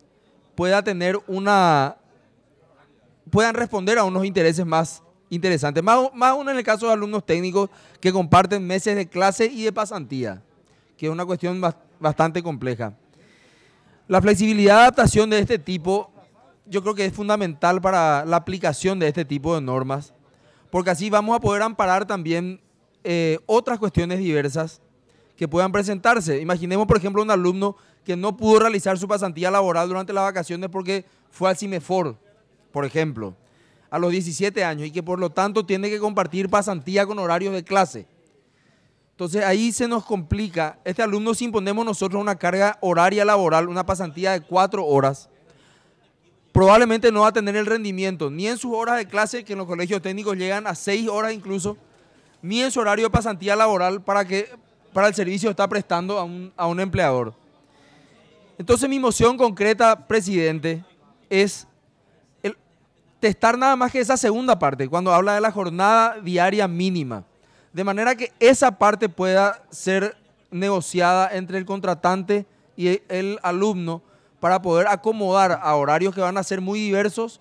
puedan responder a unos intereses más interesantes, más aún en el caso de alumnos técnicos que comparten meses de clase y de pasantía, que es una cuestión bastante compleja. La flexibilidad de adaptación de este tipo yo creo que es fundamental para la aplicación de este tipo de normas, porque así vamos a poder amparar también otras cuestiones diversas que puedan presentarse. Imaginemos, por ejemplo, un alumno que no pudo realizar su pasantía laboral durante las vacaciones porque fue al CIMEFOR, por ejemplo, a los 17 años y que por lo tanto tiene que compartir pasantía con horarios de clase. Entonces ahí se nos complica. Este alumno, si imponemos nosotros una carga horaria laboral, una pasantía de 4 horas, probablemente no va a tener el rendimiento ni en sus horas de clase, que en los colegios técnicos llegan a 6 horas incluso, ni en su horario de pasantía laboral para el servicio que está prestando a un empleador. Entonces mi moción concreta, presidente, es testar nada más que esa segunda parte, cuando habla de la jornada diaria mínima, de manera que esa parte pueda ser negociada entre el contratante y el alumno para poder acomodar a horarios que van a ser muy diversos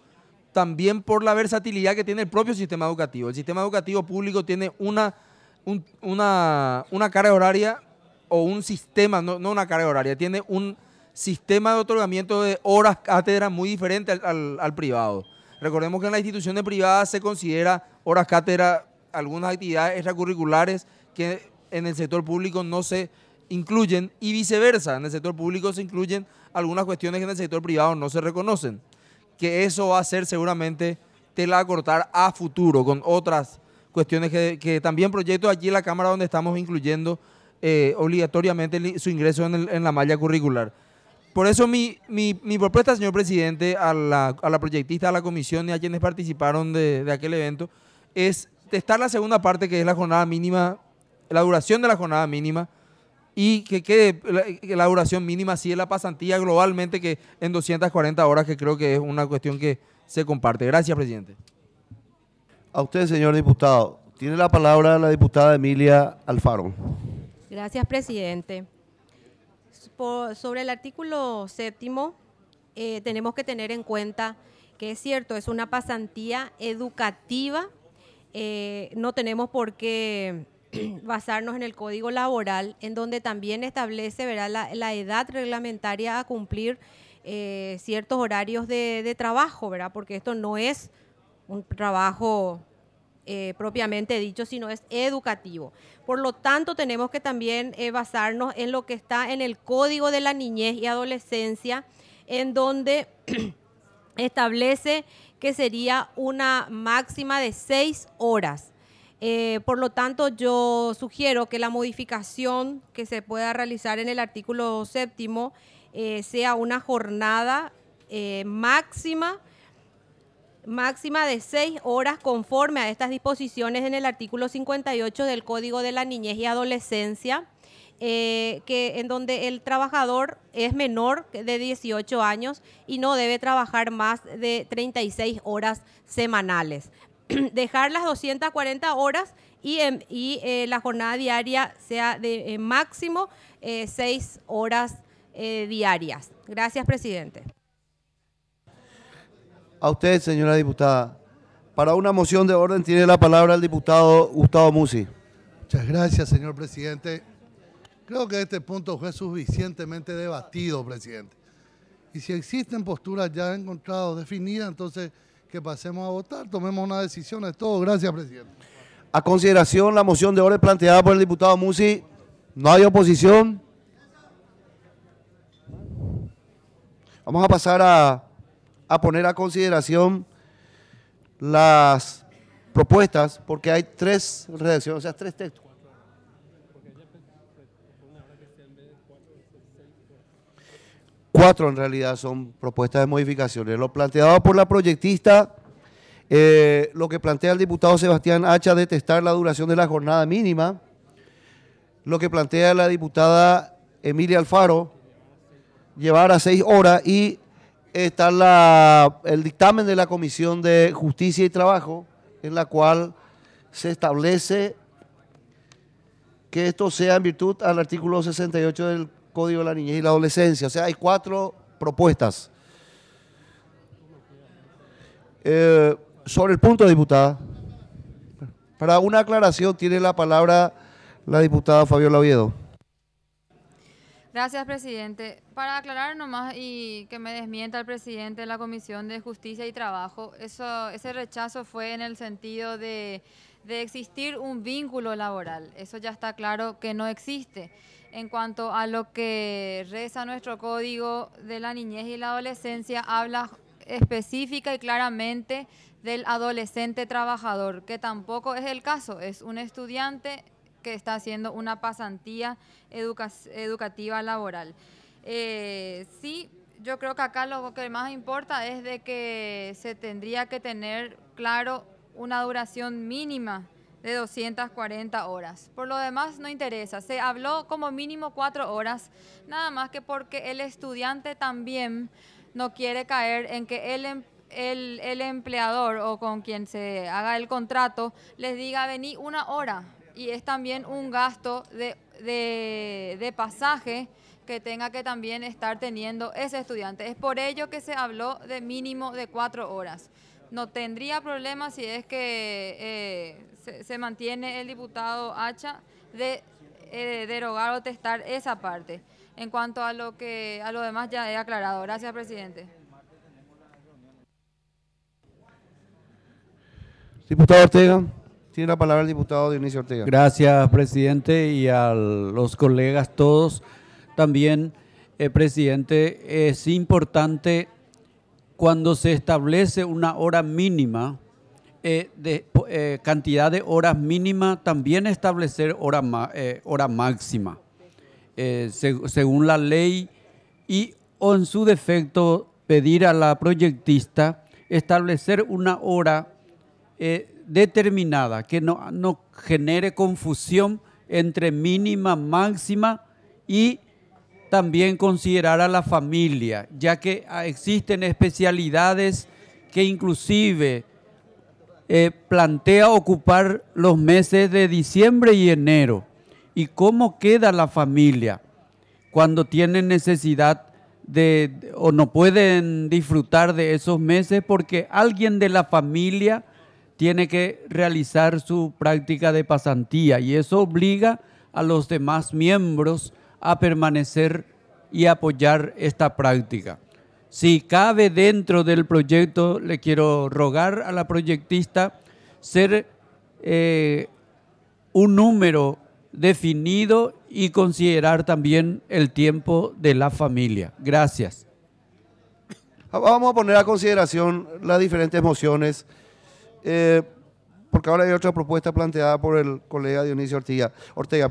también por la versatilidad que tiene el propio sistema educativo. El sistema educativo público tiene una carga horaria o un sistema, no una carga horaria, tiene un sistema de otorgamiento de horas cátedra muy diferente al privado. Recordemos que en las instituciones privadas se considera horas cátedra algunas actividades extracurriculares que en el sector público no se incluyen y viceversa. En el sector público se incluyen algunas cuestiones que en el sector privado no se reconocen. Que eso va a ser seguramente tela a cortar a futuro con otras cuestiones que también proyecto aquí en la Cámara donde estamos incluyendo obligatoriamente su ingreso en la malla curricular. Por eso mi propuesta, señor presidente, a la proyectista, a la comisión y a quienes participaron de aquel evento, es testar la segunda parte, que es la jornada mínima, la duración de la jornada mínima, y que quede la duración mínima así de la pasantía globalmente, que en 240 horas, que creo que es una cuestión que se comparte. Gracias, presidente. A usted, señor diputado. Tiene la palabra la diputada Emilia Alfaro. Gracias, presidente. Sobre el artículo 7º, tenemos que tener en cuenta que es cierto, es una pasantía educativa, no tenemos por qué basarnos en el Código Laboral, en donde también establece, ¿verdad?, la edad reglamentaria a cumplir ciertos horarios de trabajo, ¿verdad?, porque esto no es un trabajo propiamente dicho, sino es educativo. Por lo tanto, tenemos que también basarnos en lo que está en el Código de la Niñez y Adolescencia, en donde establece que sería una máxima de 6 horas. Por lo tanto, yo sugiero que la modificación que se pueda realizar en el artículo 7º sea una jornada máxima de 6 horas conforme a estas disposiciones en el artículo 58 del Código de la Niñez y Adolescencia, en donde el trabajador es menor de 18 años y no debe trabajar más de 36 horas semanales. Dejar las 240 horas y la jornada diaria sea de máximo 6 horas diarias. Gracias, presidente. A usted, señora diputada. Para una moción de orden tiene la palabra el diputado Gustavo Musi. Muchas gracias, señor presidente. Creo que este punto fue suficientemente debatido, presidente. Y si existen posturas ya encontradas, definidas, entonces que pasemos a votar, tomemos una decisión, es todo. Gracias, presidente. A consideración la moción de orden planteada por el diputado Musi. No hay oposición. Vamos a pasar a poner a consideración las propuestas, porque hay 3 redacciones, o sea, 3 textos. 4 en realidad son propuestas de modificaciones. Lo planteado por la proyectista, lo que plantea el diputado Sebastián Hacha de testar la duración de la jornada mínima, lo que plantea la diputada Emilia Alfaro, llevar a 6 horas, y está el dictamen de la Comisión de Justicia y Trabajo, en la cual se establece que esto sea en virtud al artículo 68 del Código de la Niñez y la Adolescencia. O sea, hay 4 propuestas. Sobre el punto, diputada, para una aclaración tiene la palabra la diputada Fabiola Oviedo. Gracias, presidente. Para aclarar nomás y que me desmienta el presidente de la Comisión de Justicia y Trabajo, ese rechazo fue en el sentido de existir un vínculo laboral. Eso ya está claro que no existe. En cuanto a lo que reza nuestro Código de la Niñez y la Adolescencia, habla específica y claramente del adolescente trabajador, que tampoco es el caso, es un estudiante que está haciendo una pasantía educativa laboral. Sí, yo creo que acá lo que más importa es de que se tendría que tener claro una duración mínima de 240 horas. Por lo demás no interesa, se habló como mínimo 4 horas, nada más que porque el estudiante también no quiere caer en que el empleador o con quien se haga el contrato les diga vení 1 hora, y es también un gasto de pasaje que tenga que también estar teniendo ese estudiante. Es por ello que se habló de mínimo de 4 horas. no tendría problema si es que se mantiene el diputado Hacha de derogar o testar esa parte. En cuanto a lo demás ya he aclarado. Gracias, presidente. Diputado Ortega, tiene la palabra el diputado Dionisio Ortega. Gracias, presidente, y a los colegas todos. También, presidente, es importante cuando se establece una hora mínima, cantidad de horas mínima, también establecer hora máxima, según la ley, o en su defecto pedir a la proyectista establecer una hora determinada, que no genere confusión entre mínima, máxima, y también considerar a la familia, ya que existen especialidades que inclusive plantea ocupar los meses de diciembre y enero. ¿Y cómo queda la familia cuando tienen necesidad o no pueden disfrutar de esos meses porque alguien de la familia tiene que realizar su práctica de pasantía, y eso obliga a los demás miembros a permanecer y apoyar esta práctica? Si cabe dentro del proyecto, le quiero rogar a la proyectista ser un número definido y considerar también el tiempo de la familia. Gracias. Vamos a poner a consideración las diferentes mociones, porque ahora hay otra propuesta planteada por el colega Dionisio Ortega.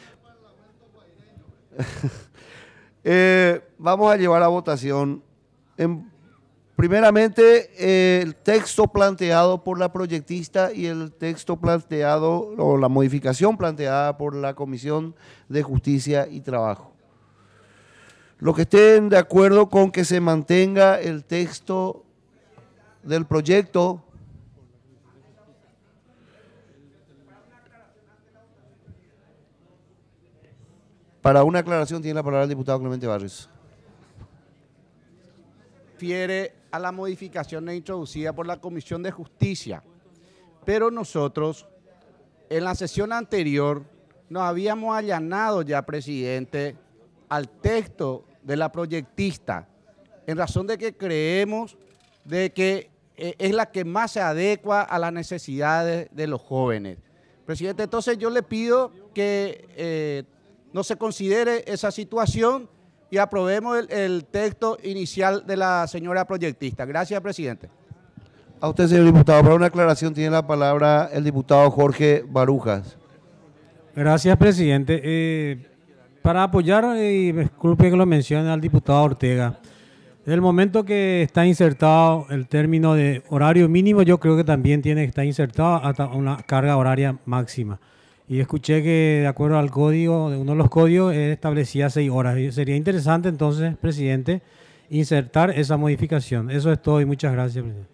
Vamos a llevar a votación, primeramente, el texto planteado por la proyectista y el texto planteado, o la modificación planteada por la Comisión de Justicia y Trabajo. Los que estén de acuerdo con que se mantenga el texto del proyecto, para una aclaración tiene la palabra el diputado Clemente Barrios. Refiere a la modificación introducida por la Comisión de Justicia, pero nosotros en la sesión anterior nos habíamos allanado ya, presidente, al texto de la proyectista, en razón de que creemos de que es la que más se adecua a las necesidades de los jóvenes. Presidente, entonces yo le pido que no se considere esa situación y aprobemos el texto inicial de la señora proyectista. Gracias, presidente. A usted, señor diputado, para una aclaración tiene la palabra el diputado Jorge Barujas. Gracias, presidente. Para apoyar, y disculpe que lo mencione al diputado Ortega, en el momento que está insertado el término de horario mínimo, yo creo que también tiene que estar insertado hasta una carga horaria máxima. Y escuché que de acuerdo al código, de uno de los códigos, establecía 6 horas. Y sería interesante entonces, presidente, insertar esa modificación. Eso es todo y muchas gracias, presidente.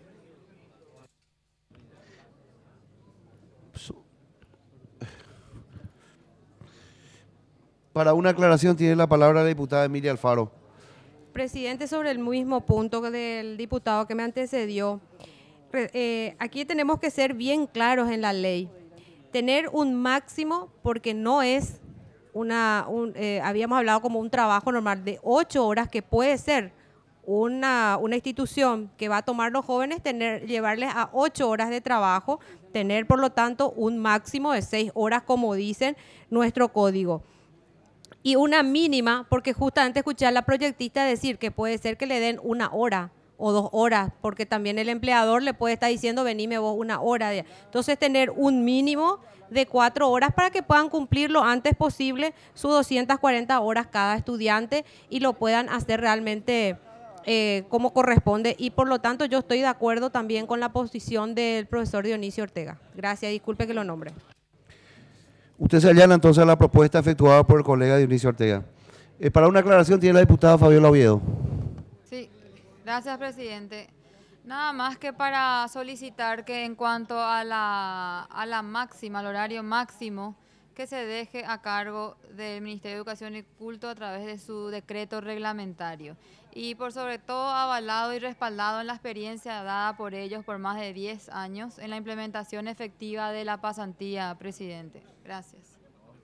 Para una aclaración tiene la palabra la diputada Emilia Alfaro. Presidente, sobre el mismo punto del diputado que me antecedió, aquí tenemos que ser bien claros en la ley. Tener un máximo, porque no es habíamos hablado como un trabajo normal de 8 horas, que puede ser una institución que va a tomar los jóvenes, llevarles a 8 horas de trabajo, tener por lo tanto un máximo de 6 horas, como dicen nuestro código. Y una mínima, porque justamente escuché a la proyectista decir que puede ser que le den 1 hora o 2 horas, porque también el empleador le puede estar diciendo, venime vos 1 hora. Entonces, tener un mínimo de 4 horas para que puedan cumplir lo antes posible sus 240 horas cada estudiante y lo puedan hacer realmente como corresponde. Y por lo tanto, yo estoy de acuerdo también con la posición del profesor Dionisio Ortega. Gracias, disculpe que lo nombre. Usted se allana entonces a la propuesta efectuada por el colega Dionisio Ortega. Para una aclaración tiene la diputada Fabiola Oviedo. Sí, gracias, presidente. Nada más que para solicitar que en cuanto a la máxima, al horario máximo, que se deje a cargo del Ministerio de Educación y Culto a través de su decreto reglamentario. y por sobre todo avalado y respaldado en la experiencia dada por ellos por más de 10 años en la implementación efectiva de la pasantía, presidente. Gracias.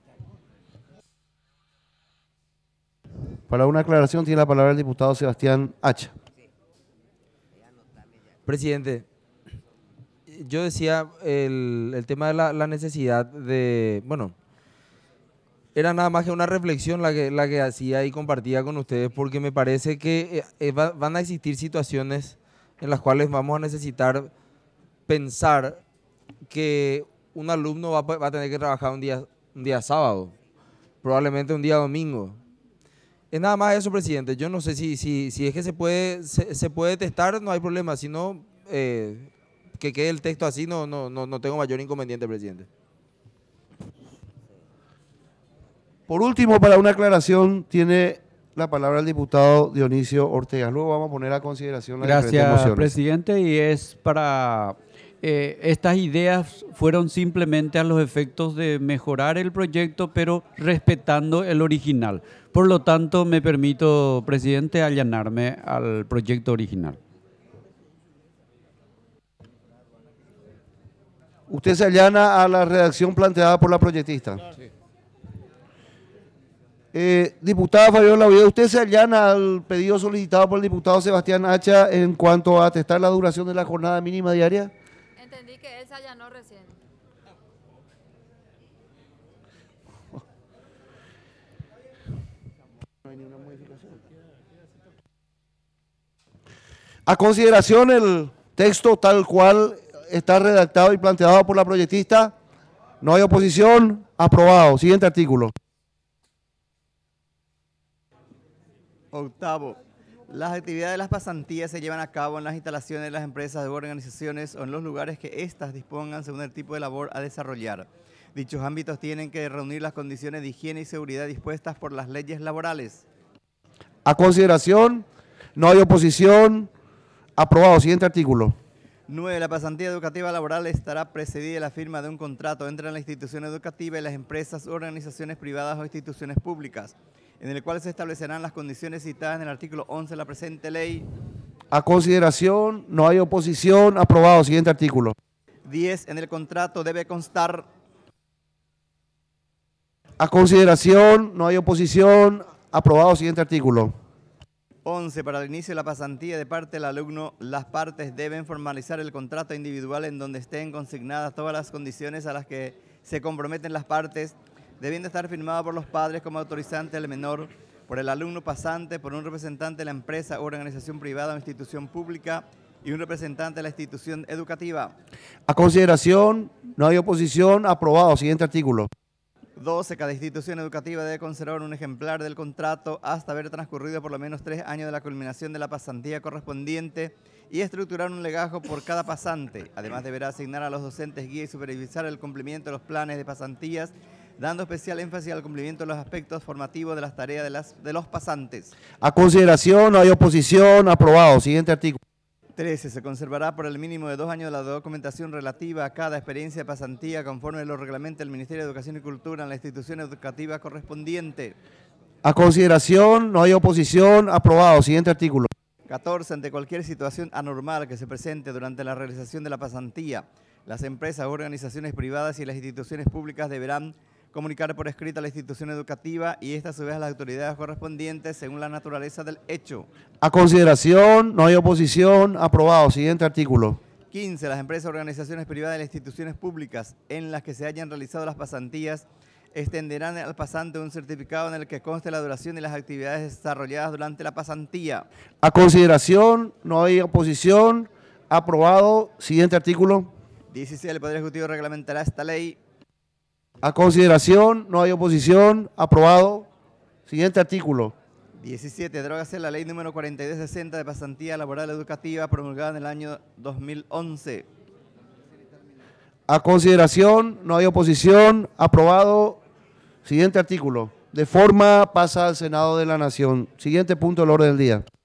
Para una aclaración tiene la palabra el diputado Sebastián Hacha. Presidente, yo decía el tema de la necesidad de, bueno, era nada más que una reflexión la que hacía y compartía con ustedes, porque me parece que van a existir situaciones en las cuales vamos a necesitar pensar que un alumno va a tener que trabajar un día sábado, probablemente un día domingo. Es nada más eso, presidente. Yo no sé si es que se puede testar, no hay problema. Si no, que quede el texto así, no tengo mayor inconveniente, presidente. Por último, para una aclaración, tiene la palabra el diputado Dionisio Ortega. Luego vamos a poner a consideración las diferentes Gracias, mociones. presidente. Y es para... estas ideas fueron simplemente a los efectos de mejorar el proyecto, pero respetando el original. Por lo tanto, me permito, presidente, allanarme al proyecto original. ¿Usted se allana a la redacción planteada por la proyectista? Sí. Diputada Fabiola Oviedo, ¿usted se allana al pedido solicitado por el diputado Sebastián Hacha en cuanto a atestar la duración de la jornada mínima diaria? Entendí que él se allanó recién. No hay ninguna modificación. A consideración el texto tal cual está redactado y planteado por la proyectista. No hay oposición. Aprobado. Siguiente artículo. Octavo. Las actividades de las pasantías se llevan a cabo en las instalaciones de las empresas o organizaciones o en los lugares que éstas dispongan según el tipo de labor a desarrollar. Dichos ámbitos tienen que reunir las condiciones de higiene y seguridad dispuestas por las leyes laborales. A consideración, no hay oposición. Aprobado. Siguiente artículo. 9. La pasantía educativa laboral estará precedida de la firma de un contrato entre la institución educativa y las empresas, organizaciones privadas o instituciones públicas, en el cual se establecerán las condiciones citadas en el artículo 11 de la presente ley. A consideración, no hay oposición. Aprobado. Siguiente artículo. 10. En el contrato debe constar. A consideración, no hay oposición. Aprobado. Siguiente artículo. 11. Para el inicio de la pasantía de parte del alumno, las partes deben formalizar el contrato individual en donde estén consignadas todas las condiciones a las que se comprometen las partes, debiendo estar firmado por los padres como autorizante del menor, por el alumno pasante, por un representante de la empresa o organización privada o institución pública y un representante de la institución educativa. A consideración, no hay oposición. Aprobado. Siguiente artículo. 12. Cada institución educativa debe conservar un ejemplar del contrato hasta haber transcurrido por lo menos 3 años de la culminación de la pasantía correspondiente y estructurar un legajo por cada pasante. Además, deberá asignar a los docentes guía y supervisar el cumplimiento de los planes de pasantías, dando especial énfasis al cumplimiento de los aspectos formativos de las tareas de los pasantes. A consideración, no hay oposición. Aprobado. Siguiente artículo. 13. Se conservará por el mínimo de 2 años la documentación relativa a cada experiencia de pasantía conforme lo reglamenta el Ministerio de Educación y Cultura en la institución educativa correspondiente. A consideración, no hay oposición. Aprobado. Siguiente artículo. 14. Ante cualquier situación anormal que se presente durante la realización de la pasantía, las empresas, organizaciones privadas y las instituciones públicas deberán comunicar por escrito a la institución educativa y esta a su vez a las autoridades correspondientes según la naturaleza del hecho. A consideración, no hay oposición. Aprobado. Siguiente artículo. 15. Las empresas, organizaciones privadas y las instituciones públicas en las que se hayan realizado las pasantías extenderán al pasante un certificado en el que conste la duración y las actividades desarrolladas durante la pasantía. A consideración, no hay oposición. Aprobado. Siguiente artículo. 16. El Poder Ejecutivo reglamentará esta ley. A consideración, no hay oposición. Aprobado. Siguiente artículo. 17. Derógase la ley número 4260 de pasantía laboral educativa promulgada en el año 2011. A consideración, no hay oposición. Aprobado. Siguiente artículo. De forma pasa al Senado de la Nación. Siguiente punto del orden del día.